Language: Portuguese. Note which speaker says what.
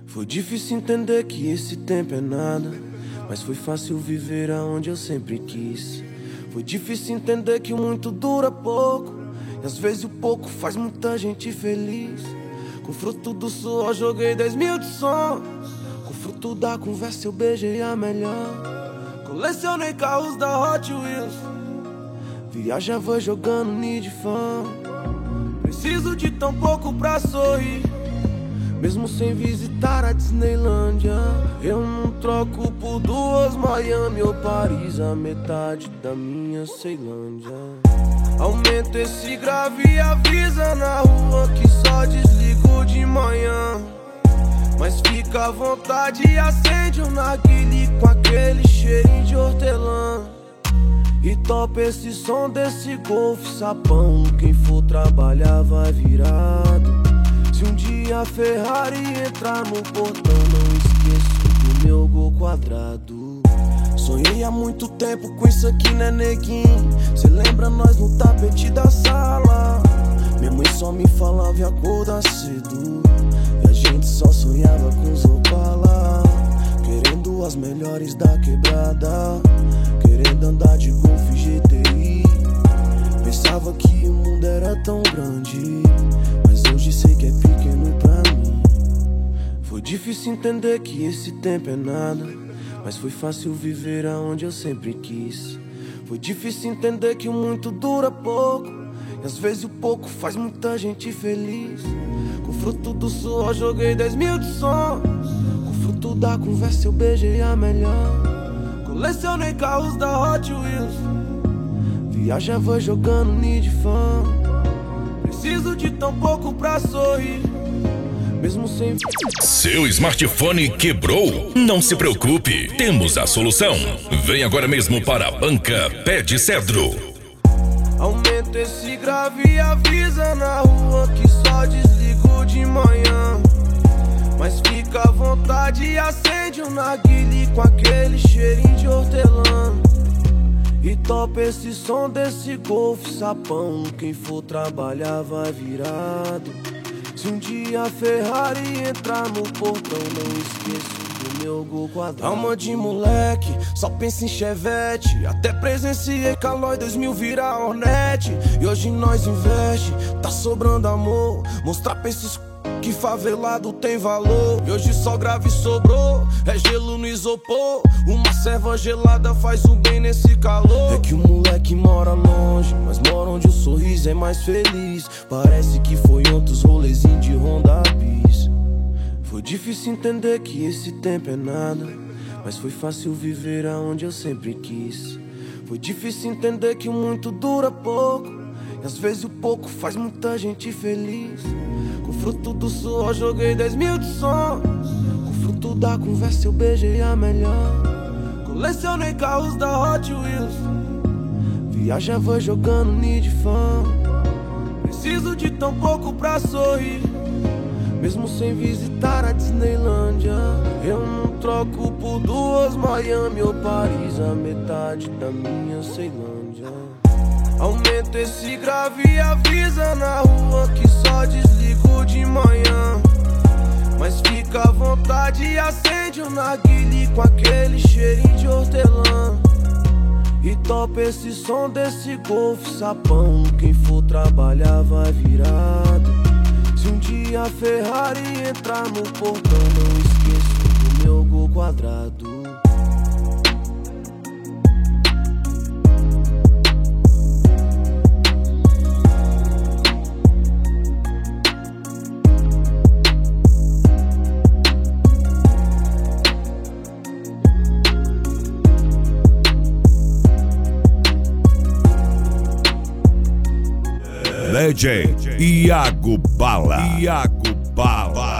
Speaker 1: Foi difícil entender que esse tempo é nada, mas foi fácil viver aonde eu sempre quis. Foi difícil entender que o muito dura pouco, e às vezes o pouco faz muita gente feliz. Com o fruto do suor joguei 10 mil de sonhos, com o fruto da conversa eu beijei a melhor. Colecionei carros da Hot Wheels, viajava jogando Need Fan. Preciso de tão pouco pra sorrir, mesmo sem visitar a Disneylândia. Eu não troco por duas Miami ou Paris, a metade da minha Ceilândia. Aumenta esse grave e avisa na rua que só desligo de manhã. Mas fica à vontade e acende um narguile com aquele cheirinho de hortelã. E topa esse som desse Golf sapão, quem for trabalhar vai virado. Se um dia a Ferrari entrar no portão, não esqueço do meu gol quadrado. Sonhei há muito tempo com isso aqui, né, neguinho? Cê lembra nós no tapete da sala? Minha mãe só me falava e acordar cedo, e a gente só sonhava com os Opala. Querendo as melhores da quebrada, querendo andar de Golf GTI. Pensava que o mundo era tão grande, mas hoje sei que é pequeno pra mim. Foi difícil entender que esse tempo é nada, mas foi fácil viver aonde eu sempre quis. Foi difícil entender que o muito dura pouco, e às vezes o pouco faz muita gente feliz. Com o fruto do suor joguei 10 mil de sonhos, com o fruto da conversa eu beijei a melhor. Colecionei carros da Hot Wheels, viajava jogando Need Fan. Preciso de tão pouco pra sorrir, mesmo sem...
Speaker 2: Seu smartphone quebrou? Não se preocupe, temos a solução. Vem agora mesmo para a Banca Pé de Cedro.
Speaker 1: Aumenta esse grave e avisa na rua que só desligo de manhã. Mas fica à vontade e acende um narguile com aquele cheirinho de hortelã. E topa esse som desse Golf sapão, quem for trabalhar vai virado. Se um dia a Ferrari entrar no portão, não esqueço do meu gol quadrado. Alma de moleque, só pensa em Chevette. Até presenciei Calói 2000 virar Hornet. E hoje nós investe, tá sobrando amor. Mostrar pra esses que favelado tem valor. E hoje só grave sobrou, é gelo no isopor. Uma serva gelada faz um bem nesse calor. É que o moleque mora longe, mas mora onde o sorriso é mais feliz. Parece que foi outros rolezinhos de Honda Bis. Foi difícil entender que esse tempo é nada, mas foi fácil viver aonde eu sempre quis. Foi difícil entender que o muito dura pouco, e às vezes o pouco faz muita gente feliz. Com o fruto do suor joguei 10 mil de sonhos, com o fruto da conversa eu beijei a melhor. Colecionei carros da Hot Wheels, viajava jogando Need Fan. Preciso de tão pouco pra sorrir, mesmo sem visitar a Disneylândia. Eu não troco por duas Miami ou Paris, a metade da minha Ceilândia. Aumenta esse grave e avisa na rua que só desligo de manhã. Mas fica à vontade e acende um narguile com aquele cheirinho de hortelã. E topa esse som desse Golf sapão, quem for trabalhar vai virado. Se um dia a Ferrari entrar no portão, não esqueço do meu gol quadrado.
Speaker 3: DJ Iago Bala. Iago Bala.